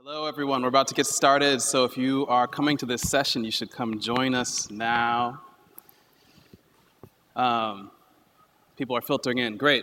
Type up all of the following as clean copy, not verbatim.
Hello, everyone. We're about to get started, so if you are coming to this session, you should come join us now. People are filtering in. Great.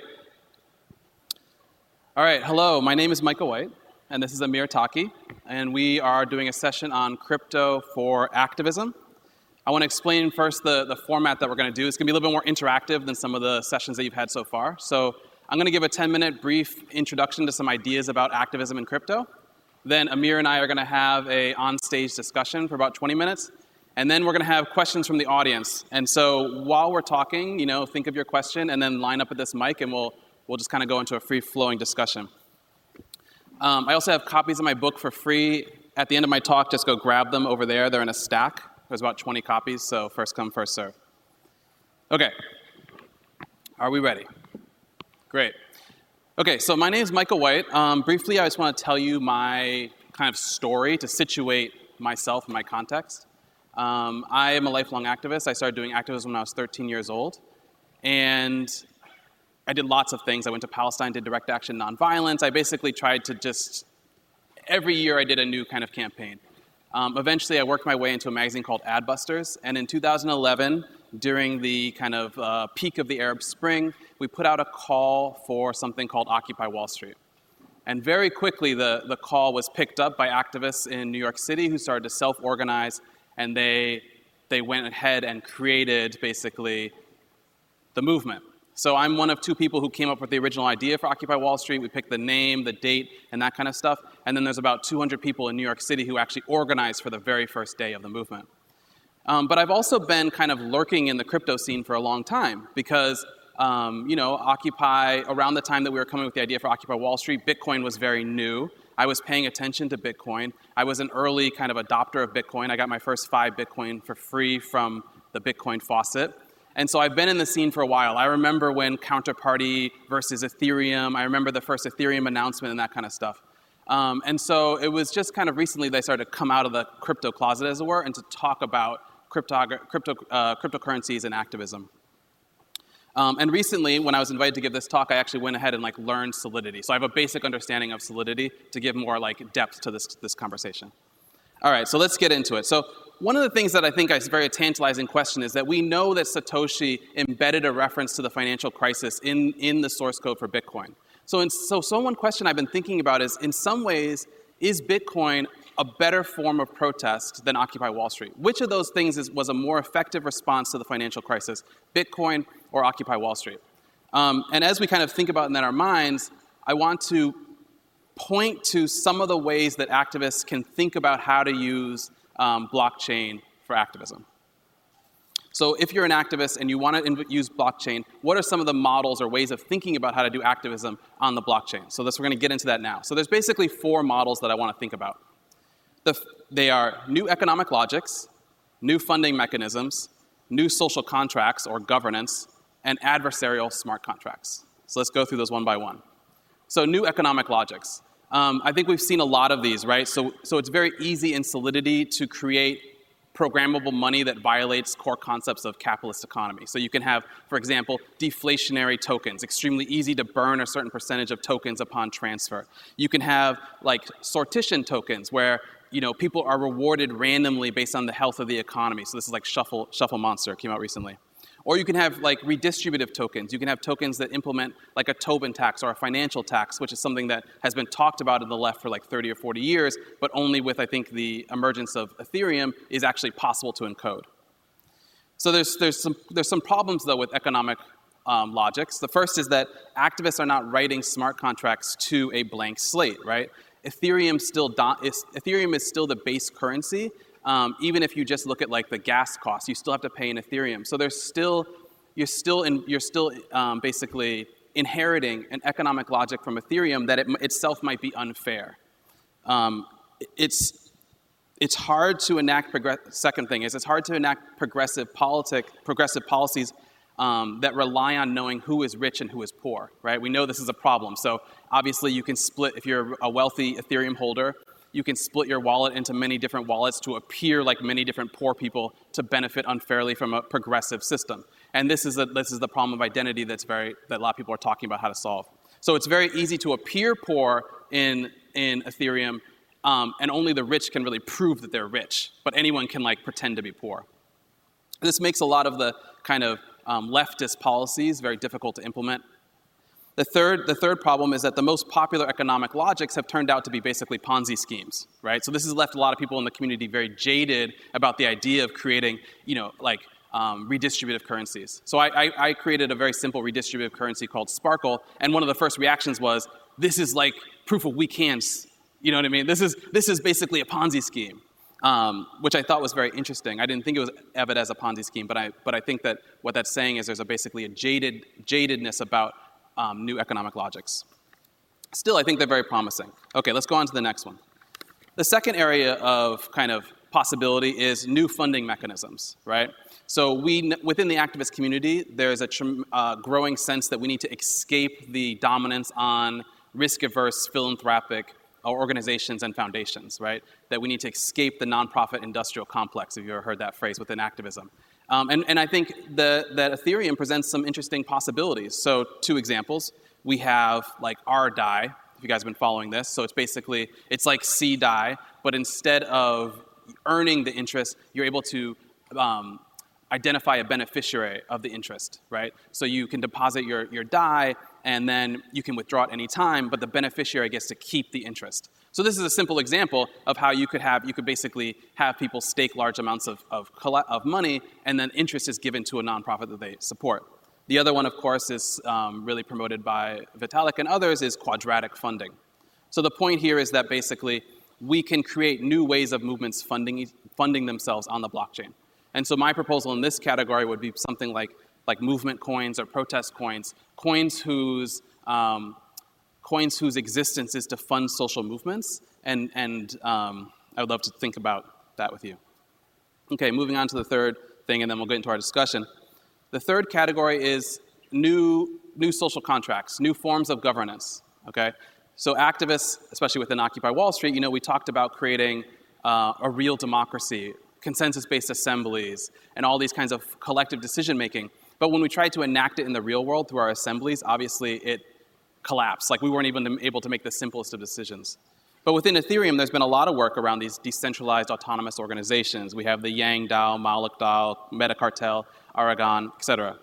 All right. Hello. My name is Michael White, and this is Amir Taki, and we are doing a session on crypto for activism. I want to explain first the format that we're going to do. It's going to be a little bit more interactive than some of the sessions that you've had so far. So I'm going to give a 10-minute brief introduction to some ideas about activism in crypto. Then Amir and I are going to have a on-stage discussion for about 20 minutes. And then we're going to have questions from the audience. And so while we're talking, think of your question and then line up at this mic and we'll just kind of go into a free-flowing discussion. I also have copies of my book for free. At the end of my talk, just go grab them over there. They're in a stack. There's about 20 copies, so first come, first serve. Okay. Are we ready? Great. Okay, so my name is Michael White. Briefly, I just want to tell you my kind of story to situate myself in my context. I am a lifelong activist. I started doing activism when I was 13 years old. And I did lots of things. I went to Palestine, did direct action nonviolence. I basically tried to every year I did a new kind of campaign. Eventually, I worked my way into a magazine called Adbusters. And in 2011, during the kind of peak of the Arab Spring, we put out a call for something called Occupy Wall Street. And very quickly, the call was picked up by activists in New York City who started to self-organize, and they went ahead and created, basically, the movement. So I'm one of two people who came up with the original idea for Occupy Wall Street. We picked the name, the date, and that kind of stuff. And then there's about 200 people in New York City who actually organized for the very first day of the movement. But I've also been kind of lurking in the crypto scene for a long time because, Occupy, around the time that we were coming with the idea for Occupy Wall Street, Bitcoin was very new. I was paying attention to Bitcoin. I was an early kind of adopter of Bitcoin. I got my first 5 Bitcoin for free from the Bitcoin faucet. And so I've been in the scene for a while. I remember when Counterparty versus Ethereum, I remember the first Ethereum announcement and that kind of stuff. And so it was just kind of recently they started to come out of the crypto closet, as it were, and to talk about cryptocurrencies and activism. And recently, when I was invited to give this talk, I actually went ahead and learned Solidity. So I have a basic understanding of Solidity to give more depth to this conversation. All right, so let's get into it. So one of the things that I think is a very tantalizing question is that we know that Satoshi embedded a reference to the financial crisis in the source code for Bitcoin. So one question I've been thinking about is, in some ways, is Bitcoin a better form of protest than Occupy Wall Street? Which of those things was a more effective response to the financial crisis, Bitcoin or Occupy Wall Street? And as we kind of think about in our minds, I want to point to some of the ways that activists can think about how to use blockchain for activism. So if you're an activist and you want to use blockchain, what are some of the models or ways of thinking about how to do activism on the blockchain? So we're going to get into that now. So there's basically 4 models that I want to think about. They are new economic logics, new funding mechanisms, new social contracts or governance, and adversarial smart contracts. So let's go through those one by one. So new economic logics. I think we've seen a lot of these, right? So it's very easy in Solidity to create programmable money that violates core concepts of capitalist economy. So you can have, for example, deflationary tokens, extremely easy to burn a certain percentage of tokens upon transfer. You can have sortition tokens where people are rewarded randomly based on the health of the economy. So this is Shuffle Monster, came out recently. Or you can have redistributive tokens. You can have tokens that implement a Tobin tax or a financial tax, which is something that has been talked about in the left for 30 or 40 years, but only with, I think, the emergence of Ethereum is actually possible to encode. So there's some problems, though, with economic logics. The first is that activists are not writing smart contracts to a blank slate, right? Ethereum is still the base currency. Even if you just look at the gas costs, you still have to pay in Ethereum. So you're still basically inheriting an economic logic from Ethereum that itself might be unfair. It's hard to enact second thing is it's hard to enact progressive policies that rely on knowing who is rich and who is poor, right? We know this is a problem. So obviously you can split, if you're a wealthy Ethereum holder, you can split your wallet into many different wallets to appear like many different poor people to benefit unfairly from a progressive system. And this is the problem of identity that a lot of people are talking about how to solve. So it's very easy to appear poor in Ethereum and only the rich can really prove that they're rich, but anyone can like pretend to be poor. This makes a lot of the kind of leftist policies very difficult to implement. The third problem is that the most popular economic logics have turned out to be basically Ponzi schemes, right? So this has left a lot of people in the community very jaded about the idea of creating, redistributive currencies. So I created a very simple redistributive currency called Sparkle, and one of the first reactions was, this is like proof of weak hands. You know what I mean? This is basically a Ponzi scheme, which I thought was very interesting. I didn't think it was evident as a Ponzi scheme, but I think that what that's saying is there's basically a jadedness about new economic logics. Still, I think they're very promising. Okay, let's go on to the next one. The second area of kind of possibility is new funding mechanisms, right? So within the activist community, there's a growing sense that we need to escape the dominance on risk-averse philanthropic organizations and foundations, right? That we need to escape the nonprofit industrial complex, if you've ever heard that phrase within activism. And I think that Ethereum presents some interesting possibilities. So 2 examples. We have like R-DAI, if you guys have been following this. So it's like C-DAI, but instead of earning the interest, you're able to identify a beneficiary of the interest, right? So you can deposit your DAI, and then you can withdraw at any time, but the beneficiary gets to keep the interest. So this is a simple example of how you could basically have people stake large amounts of money, and then interest is given to a nonprofit that they support. The other one, of course, is really promoted by Vitalik and others, is quadratic funding. So the point here is that basically we can create new ways of movements funding themselves on the blockchain. And so my proposal in this category would be something like movement coins or protest coins, coins whose existence is to fund social movements, and I would love to think about that with you. Okay, moving on to the third thing, and then we'll get into our discussion. The third category is new social contracts, new forms of governance, okay? So activists, especially within Occupy Wall Street, we talked about creating a real democracy, consensus-based assemblies, and all these kinds of collective decision-making. But when we tried to enact it in the real world through our assemblies, obviously it collapsed. Like we weren't even able to make the simplest of decisions. But within Ethereum, there's been a lot of work around these decentralized autonomous organizations. We have the Yang DAO, Moloch DAO, Metacartel, Aragon, etc.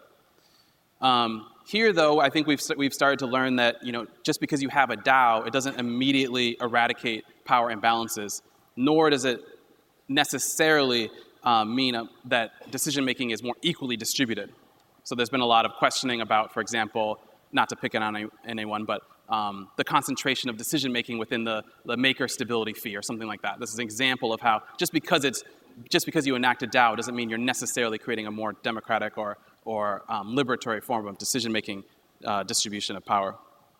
Here, though, I think we've started to learn that just because you have a DAO, it doesn't immediately eradicate power imbalances, nor does it necessarily mean that decision-making is more equally distributed. So there's been a lot of questioning about, for example, not to pick on anyone, but the concentration of decision-making within the maker stability fee or something like that. This is an example of how just because you enact a DAO doesn't mean you're necessarily creating a more democratic or liberatory form of decision-making distribution of power.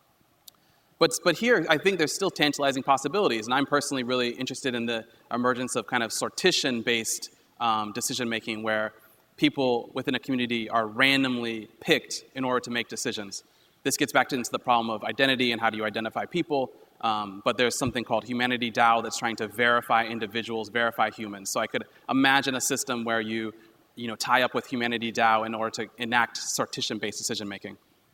But here, I think there's still tantalizing possibilities, and I'm personally really interested in the emergence of kind of sortition-based decision-making where people within a community are randomly picked in order to make decisions. This gets back into the problem of identity and how do you identify people, but there's something called Humanity DAO that's trying to verify individuals, verify humans. So I could imagine a system where you tie up with Humanity DAO in order to enact sortition-based decision-making.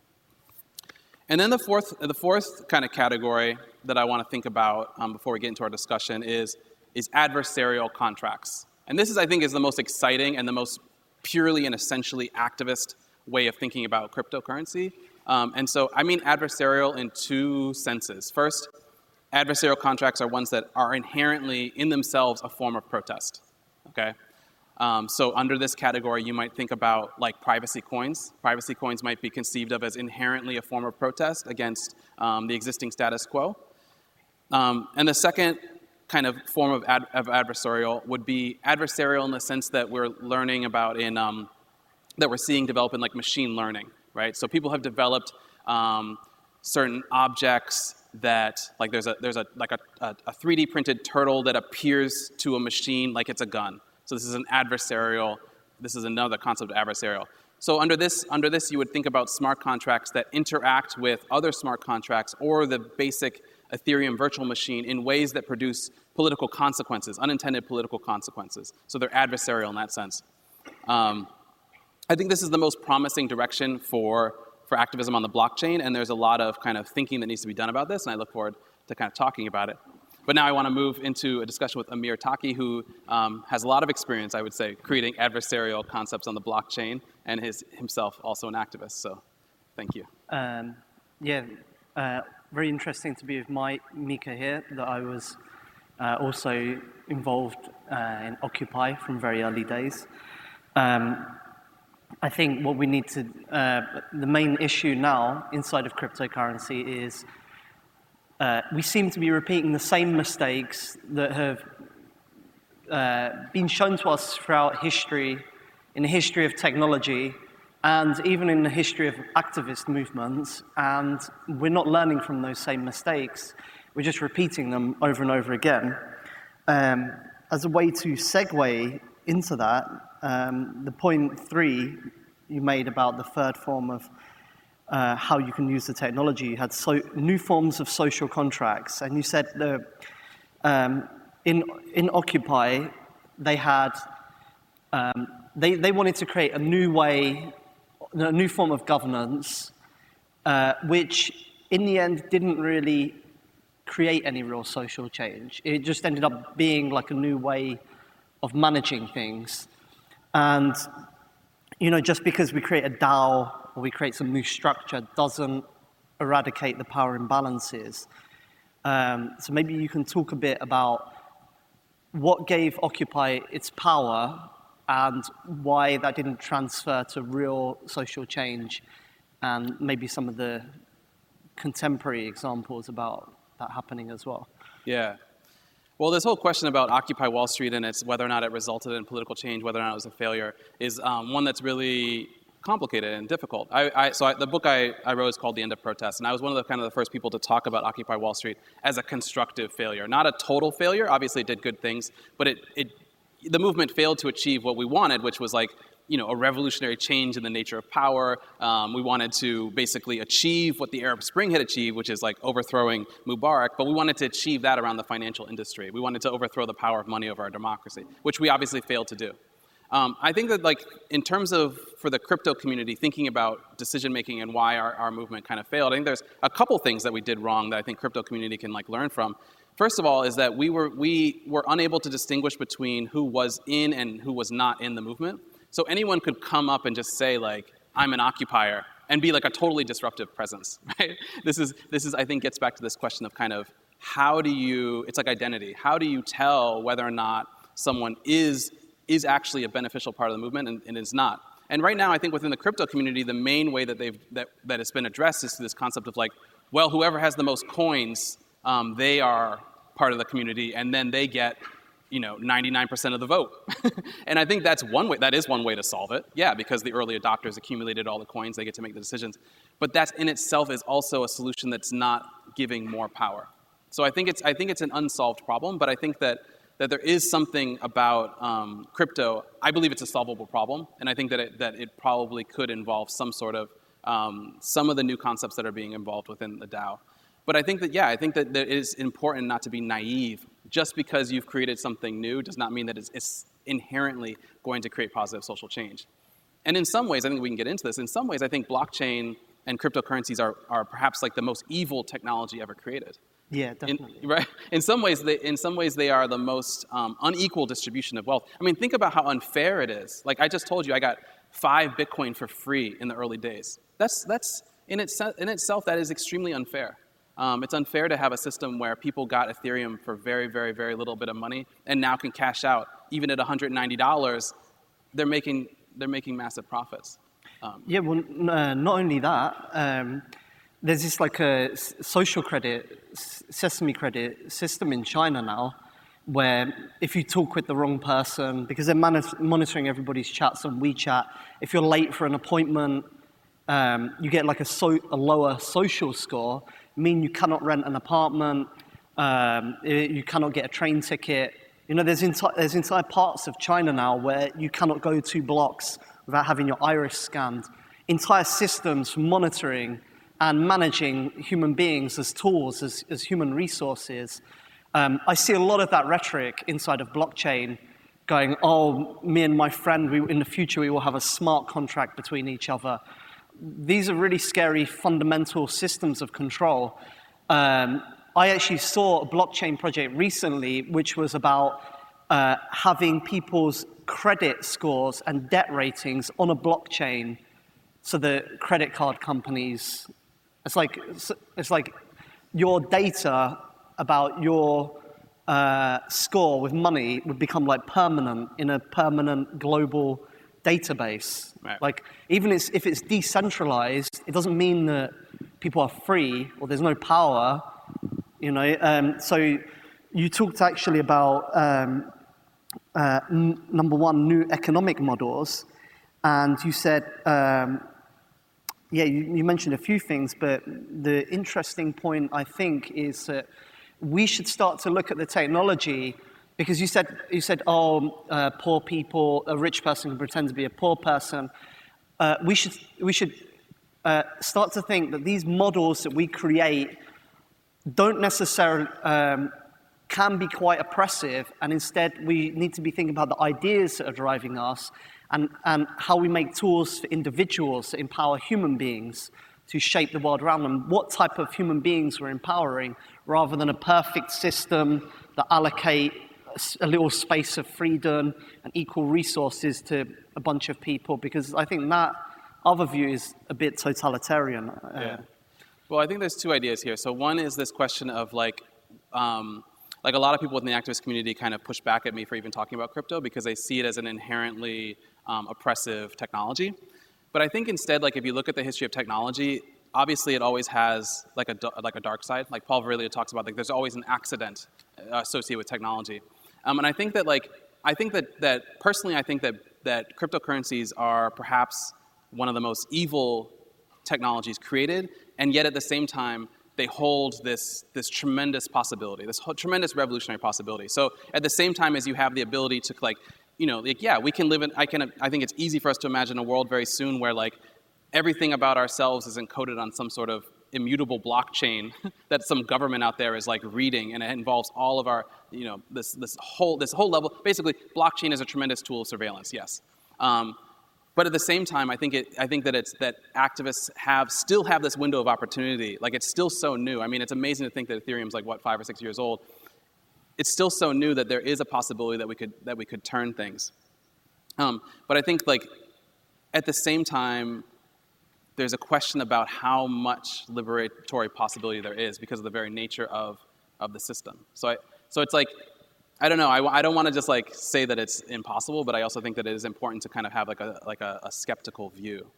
And then the fourth kind of category that I want to think about before we get into our discussion is adversarial contracts. And this I think, is the most exciting and the most purely and essentially activist way of thinking about cryptocurrency. And so I mean adversarial in 2 senses. First, adversarial contracts are ones that are inherently in themselves a form of protest, okay? So under this category, you might think about like privacy coins. Privacy coins might be conceived of as inherently a form of protest against the existing status quo. And the second kind of form of adversarial would be adversarial in the sense that we're learning about that we're seeing develop in like machine learning, right? So people have developed certain objects that like there's a 3D printed turtle that appears to a machine like it's a gun. So this is another concept of adversarial. So under this, you would think about smart contracts that interact with other smart contracts or the basic Ethereum virtual machine in ways that produce political consequences, unintended political consequences. So they're adversarial in that sense. I think this is the most promising direction for activism on the blockchain, and there's a lot of kind of thinking that needs to be done about this, and I look forward to kind of talking about it. But now I want to move into a discussion with Amir Taki, who has a lot of experience, I would say, creating adversarial concepts on the blockchain, and is himself also an activist. So thank you. Very interesting to be with Mika here, that I was also involved in Occupy from very early days. I think what we need to, the main issue now inside of cryptocurrency is we seem to be repeating the same mistakes that have been shown to us throughout history, in the history of technology, and even in the history of activist movements, and we're not learning from those same mistakes. We're just repeating them over and over again. As a way to segue into that, the point 3 you made about the third form of how you can use the technology, you had new forms of social contracts, and you said in Occupy they had they wanted to create a new way, a new form of governance, which in the end didn't really create any real social change. It just ended up being like a new way of managing things. And, just because we create a DAO or we create some new structure doesn't eradicate the power imbalances. So maybe you can talk a bit about what gave Occupy its power and why that didn't transfer to real social change, and maybe some of the contemporary examples about that happening as well. Yeah. Well, this whole question about Occupy Wall Street and its whether or not it resulted in political change, whether or not it was a failure, is one that's really complicated and difficult. The book I wrote is called The End of Protest, and I was one of the first people to talk about Occupy Wall Street as a constructive failure. Not a total failure. Obviously, it did good things, but the movement failed to achieve what we wanted, which was a revolutionary change in the nature of power. We wanted to basically achieve what the Arab Spring had achieved, which is overthrowing Mubarak, but we wanted to achieve that around the financial industry. We wanted to overthrow the power of money over our democracy, which we obviously failed to do. I think that in terms of, for the crypto community, thinking about decision-making and why our movement kind of failed, I think there's a couple things that we did wrong that I think crypto community can learn from. First of all is that we were unable to distinguish between who was in and who was not in the movement. So anyone could come up and just say I'm an occupier and be a totally disruptive presence, right? This is I think gets back to this question of how do you, it's like identity. How do you tell whether or not someone is actually a beneficial part of the movement and is not? And right now, I think within the crypto community, the main way that that it's been addressed is this concept of whoever has the most coins, they are part of the community, and then they get 99% of the vote. And I think that is one way to solve it. Yeah, because the early adopters accumulated all the coins, they get to make the decisions. But that in itself is also a solution that's not giving more power. So I think it's an unsolved problem, but I think that there is something about crypto. I believe it's a solvable problem, and I think that it probably could involve some sort of some of the new concepts that are being involved within the DAO. But I think that it is important not to be naive. Just because you've created something new does not mean that it's inherently going to create positive social change. And in some ways, I think we can get into this, in some ways I think blockchain and cryptocurrencies are perhaps the most evil technology ever created. Yeah, definitely. Right? In some ways they are the most unequal distribution of wealth. I mean, think about how unfair it is. I just told you, I got 5 Bitcoin for free in the early days. That's in itself, that is extremely unfair. It's unfair to have a system where people got Ethereum for very, very, very little bit of money and now can cash out. Even at $190, they're making massive profits. Not only that, there's this a social credit, sesame credit system in China now, where if you talk with the wrong person, because they're monitoring everybody's chats on WeChat, if you're late for an appointment, you get a lower social score, mean you cannot rent an apartment, you cannot get a train ticket. There's entire parts of China now where you cannot go 2 blocks without having your iris scanned. Entire systems for monitoring and managing human beings as tools, as human resources. I see a lot of that rhetoric inside of blockchain going, me and my friend, in the future we will have a smart contract between each other. These are really scary fundamental systems of control. I actually saw a blockchain project recently, which was about having people's credit scores and debt ratings on a blockchain. So the credit card companies, it's like your data about your score with money would become like permanent in a permanent global database. Right. Like even if it's decentralized, it doesn't mean that people are free or there's no power. You know, so you talked actually about number one, new economic models, and you said, you mentioned a few things, but the interesting point I think is that we should start to look at the technology, because you said, poor people, a rich person can pretend to be a poor person. We should start to think that these models that we create don't necessarily can be quite oppressive, and instead we need to be thinking about the ideas that are driving us and how we make tools for individuals to empower human beings to shape the world around them, what type of human beings we're empowering, rather than a perfect system that allocate a little space of freedom and equal resources to a bunch of people, because I think that other view is a bit totalitarian. Yeah. Well, I think there's two ideas here. So one is this question of like a lot of people within the activist community kind of push back at me for even talking about crypto because they see it as an inherently oppressive technology. But I think instead, like if you look at the history of technology, obviously it always has like a dark side. Like Paul Virilio talks about, like there's always an accident associated with technology. And I think that personally, I think that cryptocurrencies are perhaps one of the most evil technologies created, and yet at the same time, they hold this tremendous possibility, this tremendous revolutionary possibility. So at the same time as you have the ability to we can live in, I think it's easy for us to imagine a world very soon where like everything about ourselves is encoded on some sort of immutable blockchain that some government out there is like reading, and it involves all of our, this whole level. Basically, blockchain is a tremendous tool of surveillance, yes. But at the same time, I think that activists still have this window of opportunity. Like it's still so new. I mean, it's amazing to think that Ethereum's like 5 or 6 years old. It's still so new that there is a possibility that we could turn things. But I think like at the same time, there's a question about how much liberatory possibility there is because of the very nature of the system. So it's like, I don't know. I don't want to just like say that it's impossible, but I also think that it is important to kind of have like a skeptical view.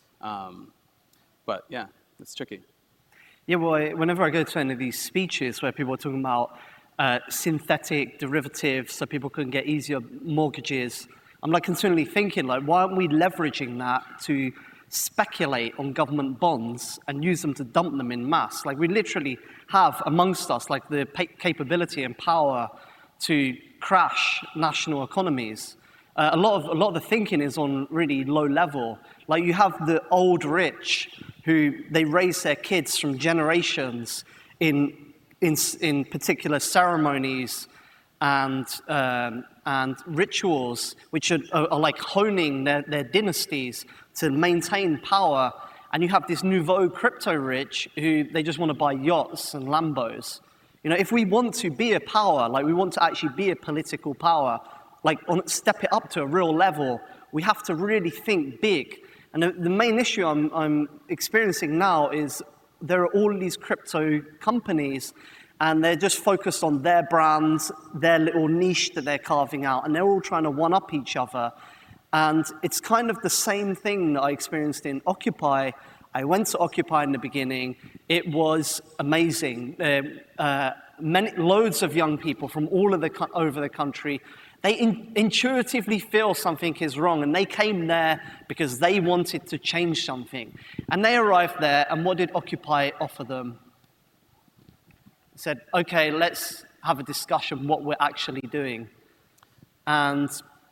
But yeah, it's tricky. Yeah, well, whenever I go to any of these speeches where people are talking about synthetic derivatives so people can get easier mortgages, I'm like continually thinking like, why aren't we leveraging that to speculate on government bonds and use them to dump them in mass? Like we literally have amongst us like the capability and power to crash national economies. A lot of the thinking is on really low level. Like you have the old rich who they raise their kids from generations in particular ceremonies and rituals which are like honing their dynasties to maintain power. And you have this nouveau crypto rich who they just want to buy yachts and Lambos. You know, if we want to be a power, like we want to actually be a political power, like step it up to a real level, we have to really think big. And the main issue I'm experiencing now is there are all these crypto companies and they're just focused on their brands, their little niche that they're carving out, and they're all trying to one-up each other. And it's kind of the same thing that I experienced in Occupy. I went to Occupy in the beginning. It was amazing. Loads of young people from all over the country, they intuitively feel something is wrong, and they came there because they wanted to change something. And they arrived there, and what did Occupy offer them? It said, okay, let's have a discussion what we're actually doing. And,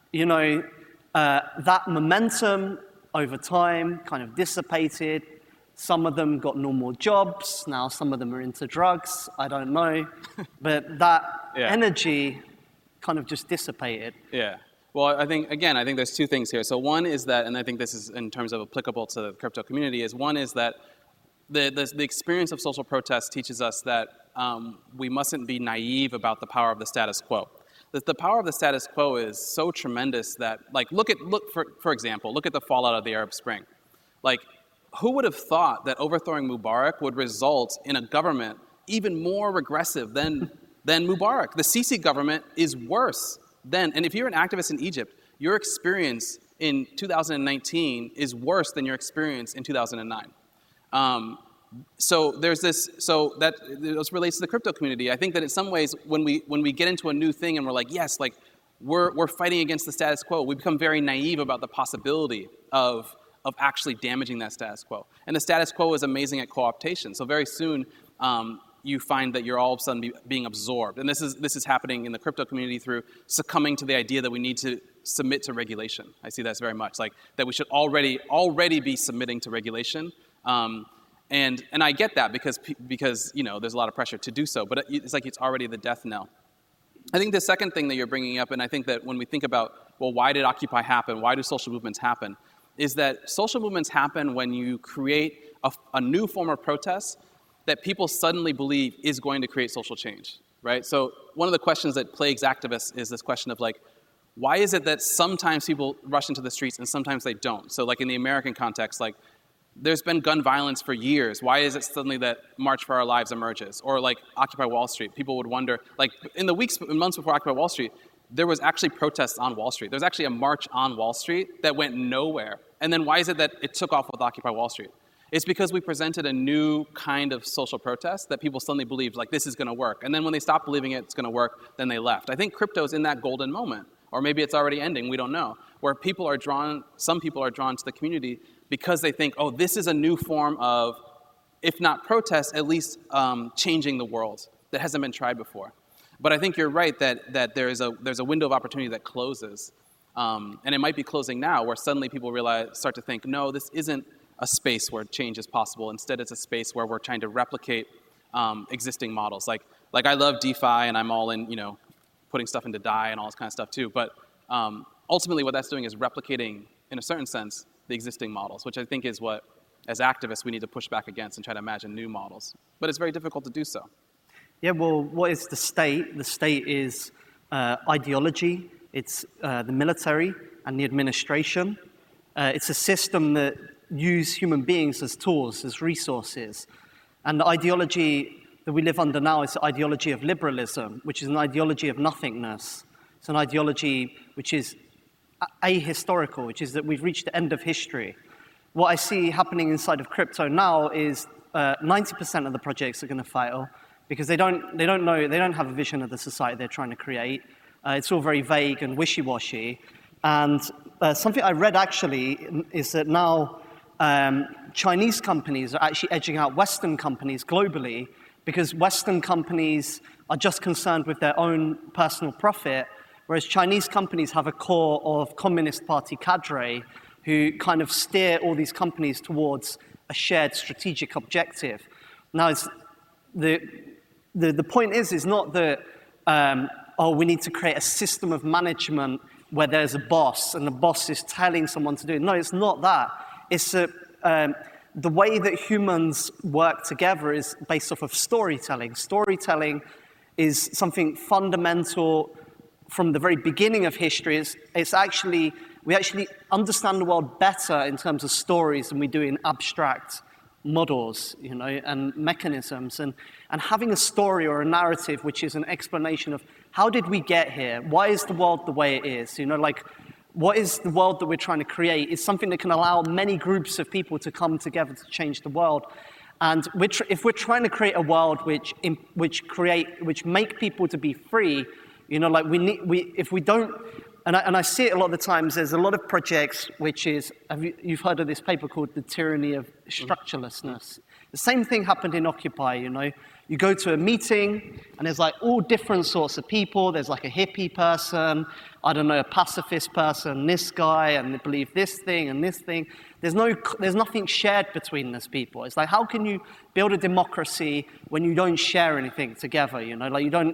that momentum over time kind of dissipated. Some of them got normal jobs. Now some of them are into drugs. I don't know. But that energy kind of just dissipated. Yeah. Well, I think there's two things here. So one is that, and I think this is in terms of applicable to the crypto community, is one is that the experience of social protest teaches us that we mustn't be naive about the power of the status quo. The power of the status quo is so tremendous that, like, for example, look at the fallout of the Arab Spring. Like, who would have thought that overthrowing Mubarak would result in a government even more regressive than Mubarak? The Sisi government is worse than, and if you're an activist in Egypt, your experience in 2019 is worse than your experience in 2009. So there's this. So that this relates to the crypto community. I think that in some ways, when we get into a new thing and we're like, yes, like we're fighting against the status quo, we become very naive about the possibility of actually damaging that status quo. And the status quo is amazing at co-optation. So very soon, you find that you're all of a sudden being absorbed. And this is happening in the crypto community through succumbing to the idea that we need to submit to regulation. I see that very much, like that we should already be submitting to regulation. And I get that because there's a lot of pressure to do so, but it's like it's already the death knell. I think the second thing that you're bringing up, and I think that when we think about, well, why did Occupy happen? Why do social movements happen? Is that social movements happen when you create a new form of protest that people suddenly believe is going to create social change, right? So one of the questions that plagues activists is this question of, like, why is it that sometimes people rush into the streets and sometimes they don't? So, like, in the American context, like, there's been gun violence for years. Why is it suddenly that March for Our Lives emerges? Or, like, Occupy Wall Street. People would wonder, like, in the weeks and months before Occupy Wall Street, there was actually protests on Wall Street. There's actually a march on Wall Street that went nowhere. And then why is it that it took off with Occupy Wall Street? It's because we presented a new kind of social protest that people suddenly believed, like, this is going to work. And then when they stopped believing it's going to work, then they left. I think crypto's in that golden moment. Or maybe it's already ending, we don't know. Where some people are drawn to the community because they think, oh, this is a new form of, if not protest, at least changing the world that hasn't been tried before. But I think you're right that there's a window of opportunity that closes. And it might be closing now, where suddenly people start to think, no, this isn't a space where change is possible. Instead, it's a space where we're trying to replicate existing models. Like I love DeFi, and I'm all in, putting stuff into DAI and all this kind of stuff too. But ultimately, what that's doing is replicating, in a certain sense, the existing models, which I think is what, as activists, we need to push back against and try to imagine new models. But it's very difficult to do so. Yeah, well, what is the state? The state is ideology, it's the military and the administration. It's a system that uses human beings as tools, as resources. And the ideology that we live under now is the ideology of liberalism, which is an ideology of nothingness. It's an ideology which is ahistorical, which is that we've reached the end of history. What I see happening inside of crypto now is 90% of the projects are going to fail because they don't have a vision of the society they're trying to create. It's all very vague and wishy-washy. And something I read actually is that now Chinese companies are actually edging out Western companies globally because Western companies are just concerned with their own personal profit, whereas Chinese companies have a core of Communist Party cadre who kind of steer all these companies towards a shared strategic objective. Now, the point is not that, we need to create a system of management where there's a boss and the boss is telling someone to do it. No, it's not that. It's that the way that humans work together is based off of storytelling. Storytelling is something fundamental from the very beginning of history. We actually understand the world better in terms of stories than we do in abstract models, and mechanisms. And having a story or a narrative which is an explanation of how did we get here? Why is the world the way it is? What is the world that we're trying to create is something that can allow many groups of people to come together to change the world. And if we're trying to create a world which make people to be free, if we don't, and I see it a lot of the times, there's a lot of projects you've heard of this paper called The Tyranny of Structurelessness. The same thing happened in Occupy, You go to a meeting, and there's like all different sorts of people. There's like a hippie person, a pacifist person, this guy, and they believe this thing and this thing. There's nothing shared between these people. It's like, how can you build a democracy when you don't share anything together,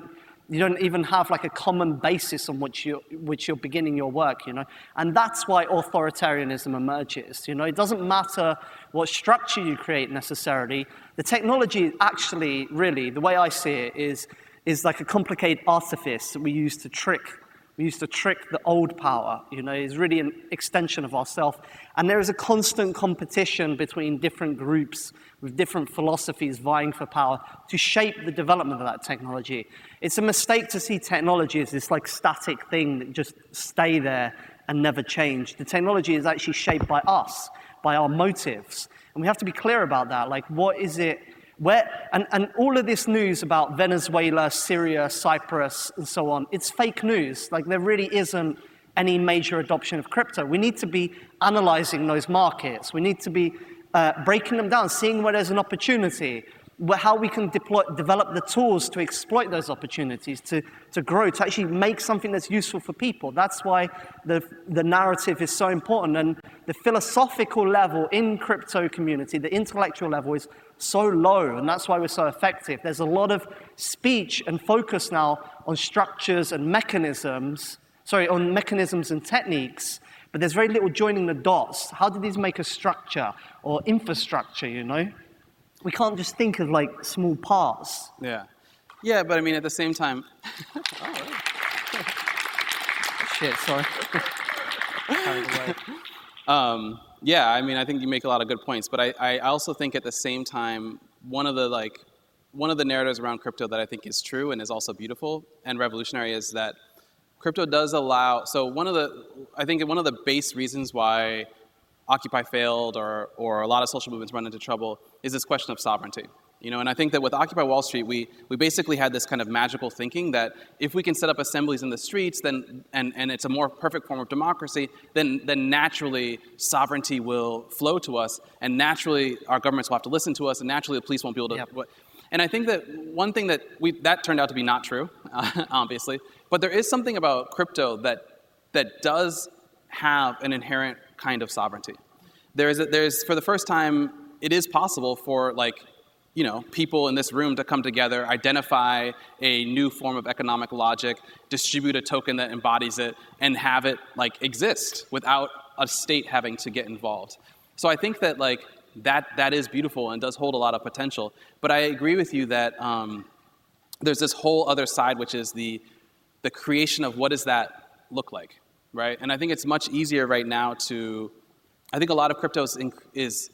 You don't even have like a common basis on which you're beginning your work, you know? And that's why authoritarianism emerges, you know? It doesn't matter what structure you create necessarily. The technology actually, really, the way I see it, is like a complicated artifice that we use to trick the old power, you know, it's really an extension of ourselves. And there is a constant competition between different groups with different philosophies vying for power to shape the development of that technology. It's a mistake to see technology as this like static thing that just stay there and never change. The technology is actually shaped by us, by our motives. And we have to be clear about that. Like, what is it? And all of this news about Venezuela, Syria, Cyprus, and so on, it's fake news. Like, there really isn't any major adoption of crypto. We need to be analyzing those markets. We need to be breaking them down, seeing where there's an opportunity, how we can develop the tools to exploit those opportunities, to grow, to actually make something that's useful for people. That's why the narrative is so important. And the philosophical level in crypto community, the intellectual level, is so low, and that's why we're so effective. There's a lot of speech and focus now on structures and mechanisms, on mechanisms and techniques, but there's very little joining the dots. How do these make a structure or infrastructure, you know? We can't just think of like small parts. Yeah. Yeah, but I mean, at the same time... Shit, sorry. Carried away. Yeah, I mean, I think you make a lot of good points, but I also think at the same time, one of the narratives around crypto that I think is true and is also beautiful and revolutionary is that crypto does allow, I think one of the base reasons why Occupy failed or a lot of social movements run into trouble is this question of sovereignty. You know, and I think that with Occupy Wall Street, we basically had this kind of magical thinking that if we can set up assemblies in the streets, then and it's a more perfect form of democracy, then naturally sovereignty will flow to us, and naturally our governments will have to listen to us, and naturally the police won't be able to. Yep. And I think that one thing that turned out to be not true, obviously, but there is something about crypto that does have an inherent kind of sovereignty. There's for the first time, it is possible for people in this room to come together, identify a new form of economic logic, distribute a token that embodies it, and have it exist without a state having to get involved. So I think that that is beautiful and does hold a lot of potential. But I agree with you that there's this whole other side, which is the creation of what does that look like, right? And I think it's much easier right now I think a lot of crypto is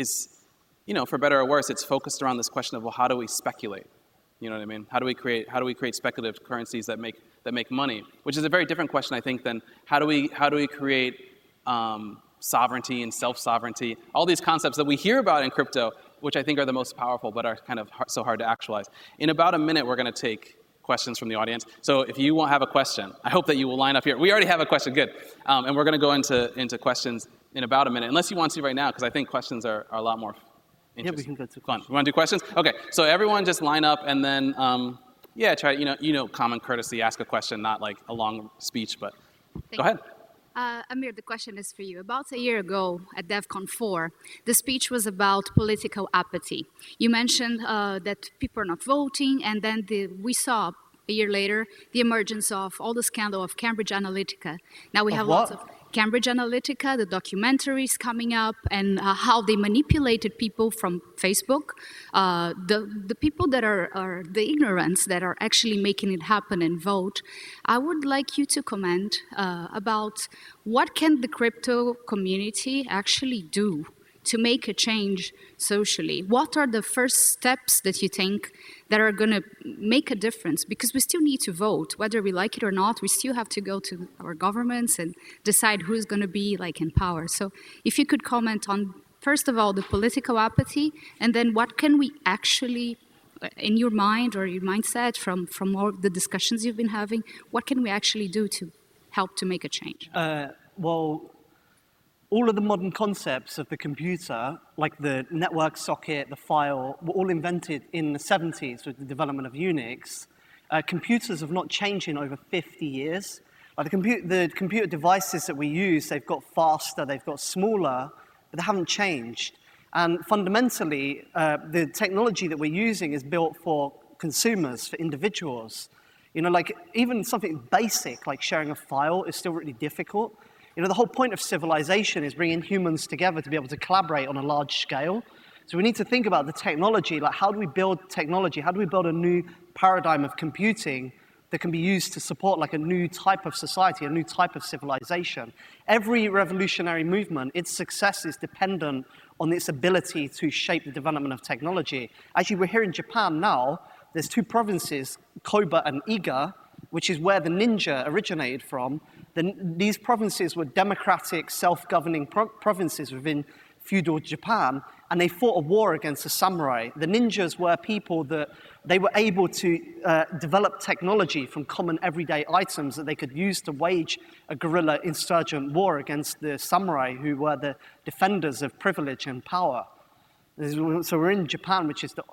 for better or worse, it's focused around this question of, well, how do we speculate? You know what I mean? How do we create speculative currencies that make money? Which is a very different question, I think, than how do we create sovereignty and self-sovereignty? All these concepts that we hear about in crypto, which I think are the most powerful, but are kind of so hard to actualize. In about a minute, we're going to take questions from the audience. So if you won't have a question, I hope that you will line up here. We already have a question, good. And we're going to go into questions in about a minute, unless you want to right now, because I think questions are a lot more. Yeah, we can go to fun. You want to do questions? Okay, so everyone just line up and then, try, common courtesy, ask a question, not like a long speech, but go ahead. Amir, the question is for you. About a year ago at DevCon 4, the speech was about political apathy. You mentioned that people are not voting, and then we saw a year later the emergence of all the scandal of Cambridge Analytica. Now we have lots of Cambridge Analytica, the documentaries coming up, and how they manipulated people from Facebook. The people that are the ignorants that are actually making it happen and vote. I would like you to comment about what can the crypto community actually do to make a change socially? What are the first steps that you think that are going to make a difference? Because we still need to vote, whether we like it or not. We still have to go to our governments and decide who's going to be in power. So if you could comment on, first of all, the political apathy, and then what can we actually, in your mind or your mindset from all the discussions you've been having, what can we actually do to help to make a change? All of the modern concepts of the computer, like the network socket, the file, were all invented in the 70s with the development of Unix. Computers have not changed in over 50 years. The computer devices that we use, they've got faster, they've got smaller, but they haven't changed. And fundamentally, the technology that we're using is built for consumers, for individuals. You know, like even something basic like sharing a file is still really difficult. You know, the whole point of civilization is bringing humans together to be able to collaborate on a large scale. So we need to think about the technology, like how do we build technology? How do we build a new paradigm of computing that can be used to support like a new type of society, a new type of civilization? Every revolutionary movement, its success is dependent on its ability to shape the development of technology. Actually, we're here in Japan now. There's two provinces, Kobe and Iga, which is where the ninja originated from. These provinces were democratic, self-governing provinces within feudal Japan, and they fought a war against the samurai. The ninjas were people that they were able to develop technology from common everyday items that they could use to wage a guerrilla insurgent war against the samurai, who were the defenders of privilege and power. So we're in Japan,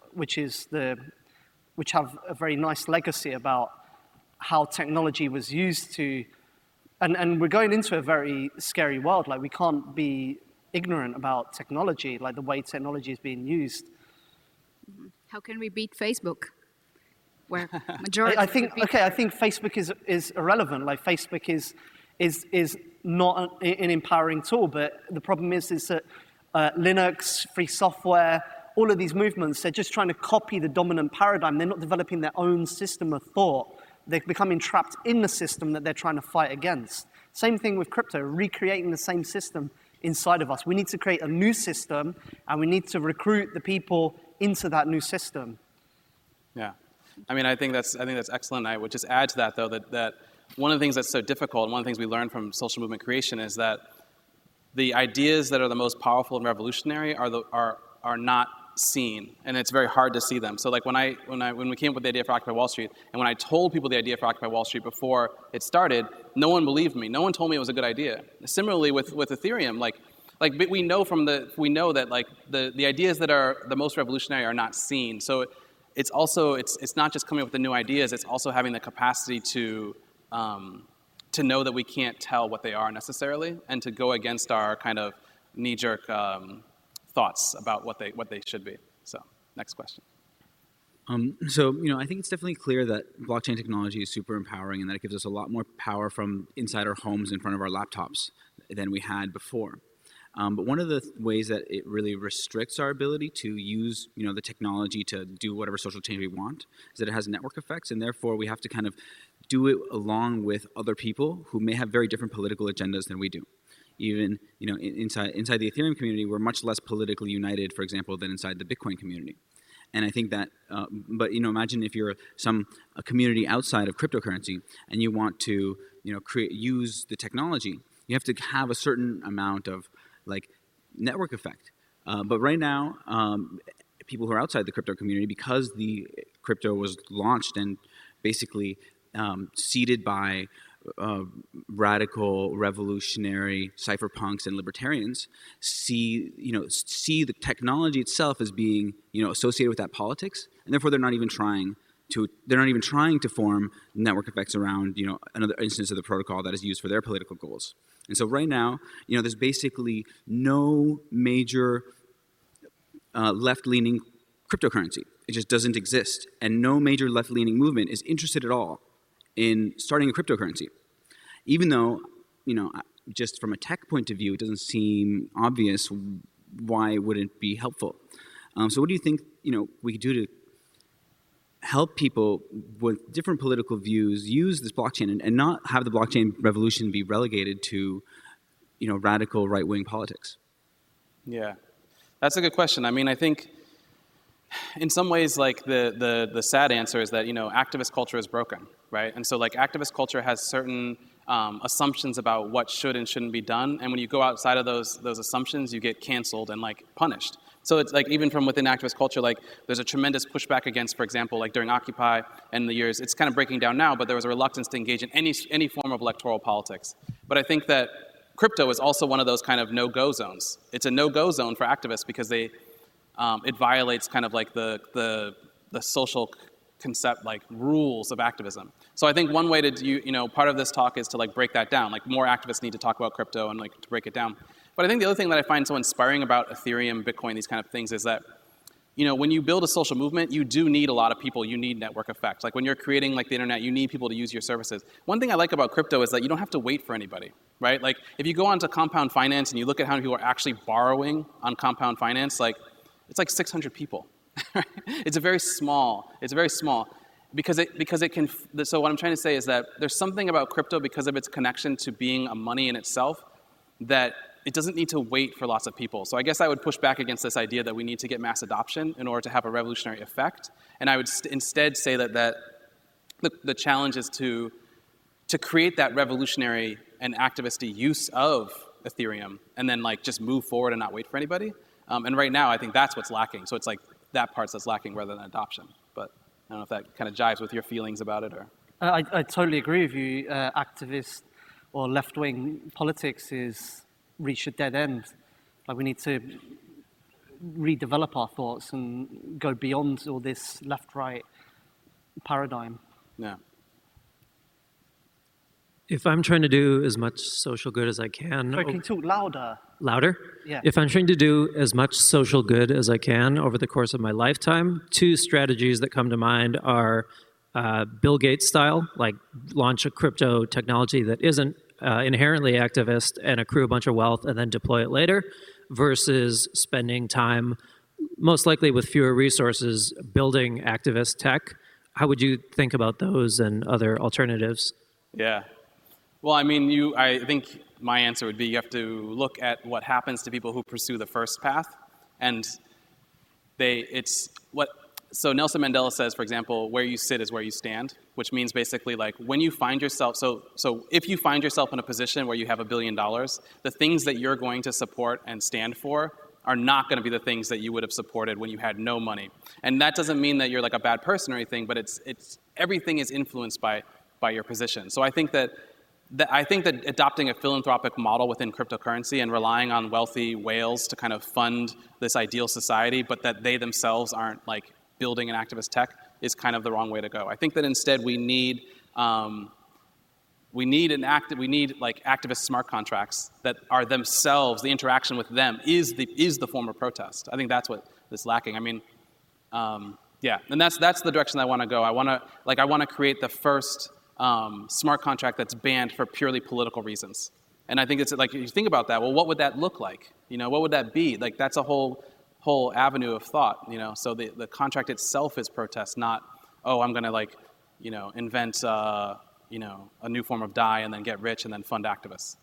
which have a very nice legacy about how technology was used to, and we're going into a very scary world. Like we can't be ignorant about technology, like the way technology is being used. How can we beat Facebook? Where majority I think Facebook is irrelevant. Like Facebook is not an empowering tool, but the problem is that Linux, free software, all of these movements, they're just trying to copy the dominant paradigm. They're not developing their own system of thought. They're becoming trapped in the system that they're trying to fight against. Same thing with crypto, recreating the same system inside of us. We need to create a new system, and we need to recruit the people into that new system. Yeah. I mean, I think that's excellent. I would just add to that, though, that one of the things that's so difficult, and one of the things we learned from social movement creation is that the ideas that are the most powerful and revolutionary are not seen, and it's very hard to see them. So like when we came up with the idea for Occupy Wall Street, and when I told people the idea for Occupy Wall Street before it started, no one believed me. No one told me it was a good idea. Similarly with Ethereum, like we know that like the ideas that are the most revolutionary are not seen. So it's also it's not just coming up with the new ideas, it's also having the capacity to know that we can't tell what they are necessarily, and to go against our kind of knee-jerk thoughts about what they should be. So, next question. So, I think it's definitely clear that blockchain technology is super empowering, and that it gives us a lot more power from inside our homes, in front of our laptops, than we had before. But one of the ways that it really restricts our ability to use, the technology to do whatever social change we want is that it has network effects, and therefore we have to kind of do it along with other people who may have very different political agendas than we do. Even, inside the Ethereum community, we're much less politically united, for example, than inside the Bitcoin community. And I think that, but imagine if you're a community outside of cryptocurrency and you want to, use the technology, you have to have a certain amount of like network effect. But right now, people who are outside the crypto community, because the crypto was launched and basically seeded by radical, revolutionary cypherpunks and libertarians, see the technology itself as being associated with that politics, and therefore they're not even trying to form network effects around another instance of the protocol that is used for their political goals. And so right now, there's basically no major left-leaning cryptocurrency. It just doesn't exist, and no major left-leaning movement is interested at all in starting a cryptocurrency, even though, just from a tech point of view, it doesn't seem obvious why it wouldn't be helpful. So what do you think, we could do to help people with different political views use this blockchain and not have the blockchain revolution be relegated to, radical right-wing politics? Yeah, that's a good question. I mean, I think in some ways, like the sad answer is that activist culture is broken, right? And so like activist culture has certain assumptions about what should and shouldn't be done, and when you go outside of those assumptions, you get canceled and like punished. So it's like even from within activist culture, like there's a tremendous pushback against, for example, like during Occupy and the years, it's kind of breaking down now, but there was a reluctance to engage in any form of electoral politics. But I think that crypto is also one of those kind of no-go zones. It's a no-go zone for activists because it violates kind of like the social concept, like rules of activism. So I think one way to do, part of this talk is to like break that down. Like more activists need to talk about crypto and like to break it down. But I think the other thing that I find so inspiring about Ethereum, Bitcoin, these kind of things is that when you build a social movement, you do need a lot of people. You need network effects. Like when you're creating like the internet, you need people to use your services. One thing I like about crypto is that you don't have to wait for anybody, right? Like if you go onto Compound Finance and you look at how many people are actually borrowing on Compound Finance, like it's like 600 people. It's very small. Because it can. So what I'm trying to say is that there's something about crypto because of its connection to being a money in itself that it doesn't need to wait for lots of people. So I guess I would push back against this idea that we need to get mass adoption in order to have a revolutionary effect. And I would instead say that the challenge is to create that revolutionary and activist use of Ethereum and then like just move forward and not wait for anybody. And right now I think that's what's lacking. So it's like that part's that's lacking rather than adoption. But I don't know if that kind of jives with your feelings about it or. I totally agree with you. Activist or left-wing politics is reached a dead end. Like we need to redevelop our thoughts and go beyond all this left-right paradigm. Yeah. If I'm trying to do as much social good as I can... Sorry, can you talk louder? Louder? Yeah. If I'm trying to do as much social good as I can over the course of my lifetime, two strategies that come to mind are Bill Gates style, like launch a crypto technology that isn't inherently activist and accrue a bunch of wealth and then deploy it later, versus spending time, most likely with fewer resources, building activist tech. How would you think about those and other alternatives? Yeah. Well, I mean, I think my answer would be you have to look at what happens to people who pursue the first path. And so Nelson Mandela says, for example, where you sit is where you stand, which means basically like when you find yourself, so if you find yourself in a position where you have $1 billion, the things that you're going to support and stand for are not going to be the things that you would have supported when you had no money. And that doesn't mean that you're like a bad person or anything, but it's everything is influenced by your position. So I think that adopting a philanthropic model within cryptocurrency and relying on wealthy whales to kind of fund this ideal society, but that they themselves aren't like building an activist tech is kind of the wrong way to go. I think that instead we need like activist smart contracts that are themselves, the interaction with them is the form of protest. I think that's what is lacking. I mean, yeah, and that's the direction I want to go. I want to create the first smart contract that's banned for purely political reasons. And I think it's like, if you think about that, well, what would that look like? What would that be? Like, that's a whole avenue of thought, So the contract itself is protest, not, I'm going to invent, a new form of DAI and then get rich and then fund activists.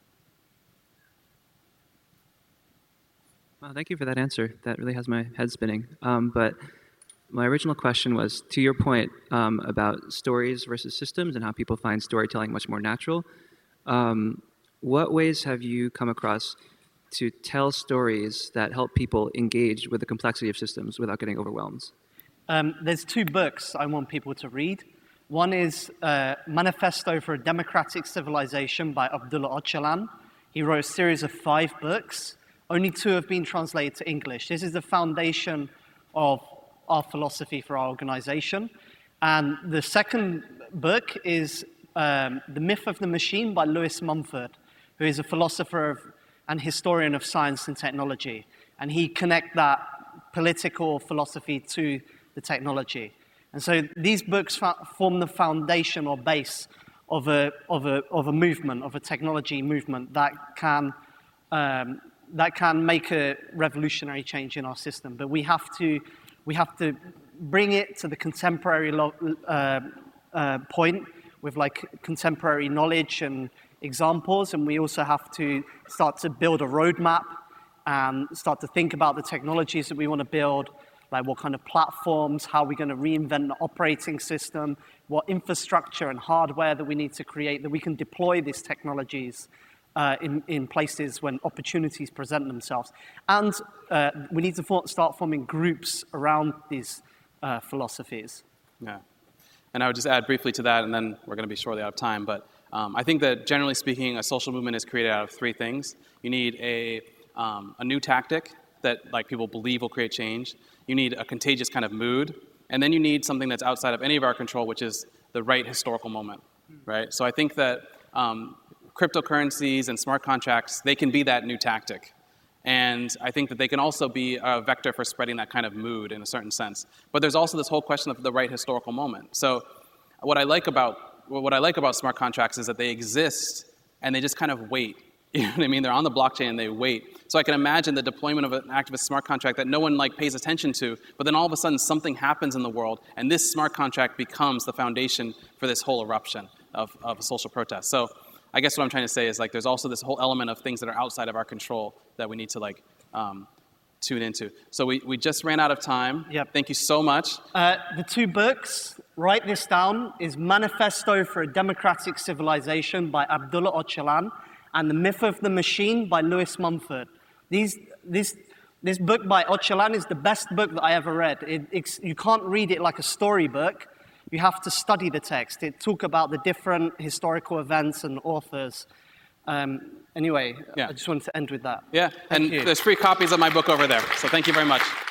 Well, thank you for that answer. That really has my head spinning. But my original question was, to your point about stories versus systems and how people find storytelling much more natural, what ways have you come across to tell stories that help people engage with the complexity of systems without getting overwhelmed? There's two books I want people to read. One is Manifesto for a Democratic Civilization by Abdullah Öcalan. He wrote a series of 5 books. Only 2 have been translated to English. This is the foundation of our philosophy for our organization. And the second book is The Myth of the Machine by Lewis Mumford, who is a philosopher and historian of science and technology. And he connects that political philosophy to the technology. And so these books form the foundation or base of a movement, of a technology movement that can make a revolutionary change in our system. But we have to bring it to the contemporary point with like contemporary knowledge and examples, and we also have to start to build a roadmap and start to think about the technologies that we want to build, like what kind of platforms, how we're going to reinvent the operating system, what infrastructure and hardware that we need to create, that we can deploy these technologies in places when opportunities present themselves. And we need to start forming groups around these philosophies. Yeah. And I would just add briefly to that, and then we're going to be shortly out of time, but I think that generally speaking, a social movement is created out of 3 things. You need a new tactic that like people believe will create change. You need a contagious kind of mood, and then you need something that's outside of any of our control, which is the right historical moment, right? So I think that cryptocurrencies and smart contracts, they can be that new tactic. And I think that they can also be a vector for spreading that kind of mood in a certain sense. But there's also this whole question of the right historical moment. So what I like about smart contracts is that they exist and they just kind of wait. You know what I mean? They're on the blockchain and they wait. So I can imagine the deployment of an activist smart contract that no one pays attention to, but then all of a sudden something happens in the world, and this smart contract becomes the foundation for this whole eruption of a social protest. So I guess what I'm trying to say is there's also this whole element of things that are outside of our control that we need to tune into. So we just ran out of time. Yep. Thank you so much. The 2 books, write this down, is Manifesto for a Democratic Civilization by Abdullah Öcalan and The Myth of the Machine by Lewis Mumford. This book by Öcalan is the best book that I ever read. You can't read it like a storybook. You have to study the text. It talks about the different historical events and authors. Anyway, Yeah. I just wanted to end with that. Yeah, Thank and you. there's free copies of my book over there. So thank you very much.